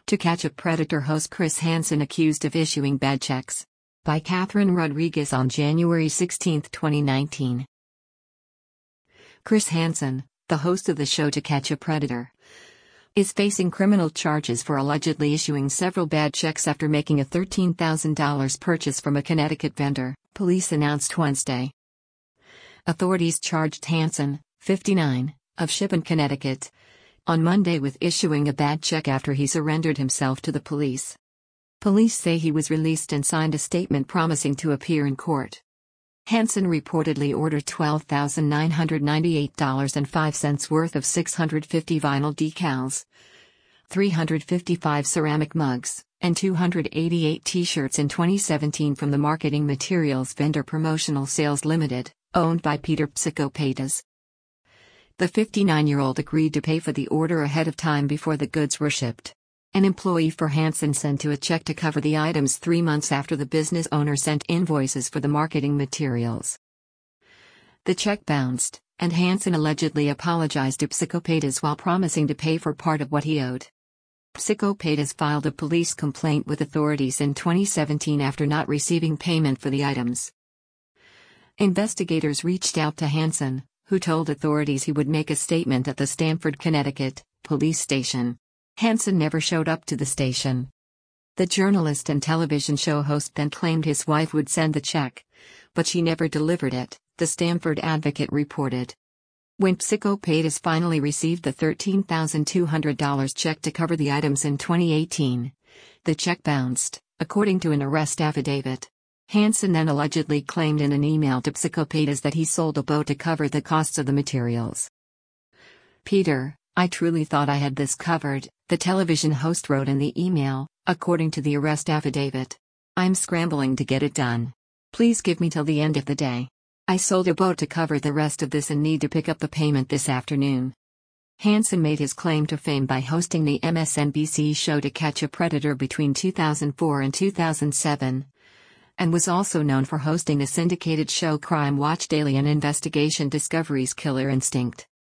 To Catch a Predator host Chris Hansen accused of issuing bad checks. By Catherine Rodriguez on January 16, 2019. Chris Hansen, the host of the show To Catch a Predator, is facing criminal charges for allegedly issuing several bad checks after making a $13,000 purchase from a Connecticut vendor, police announced Wednesday. Authorities charged Hansen, 59, of Shippen, Connecticut, on Monday with issuing a bad check after he surrendered himself to the police. Police say he was released and signed a statement promising to appear in court. Hansen reportedly ordered $12,998.05 worth of 650 vinyl decals, 355 ceramic mugs, and 288 t-shirts in 2017 from the marketing materials vendor Promotional Sales Limited, owned by Peter Psicopatas. The 59-year-old agreed to pay for the order ahead of time before the goods were shipped. An employee for Hansen sent a check to cover the items 3 months after the business owner sent invoices for the marketing materials. The check bounced, and Hansen allegedly apologized to Psicopatas while promising to pay for part of what he owed. Psicopatas filed a police complaint with authorities in 2017 after not receiving payment for the items. Investigators reached out to Hansen, who told authorities he would make a statement at the Stamford, Connecticut, police station. Hansen never showed up to the station. The journalist and television show host then claimed his wife would send the check, but she never delivered it, the Stamford Advocate reported. When Psicopatas finally received the $13,200 check to cover the items in 2018, the check bounced, according to an arrest affidavit. Hansen then allegedly claimed in an email to Psicopatas that he sold a boat to cover the costs of the materials. "Peter, I truly thought I had this covered," the television host wrote in the email, according to the arrest affidavit. "I'm scrambling to get it done. Please give me till the end of the day. I sold a boat to cover the rest of this and need to pick up the payment this afternoon." Hansen made his claim to fame by hosting the MSNBC show To Catch a Predator between 2004 and 2007, and was also known for hosting the syndicated show Crime Watch Daily and Investigation Discovery's Killer Instinct.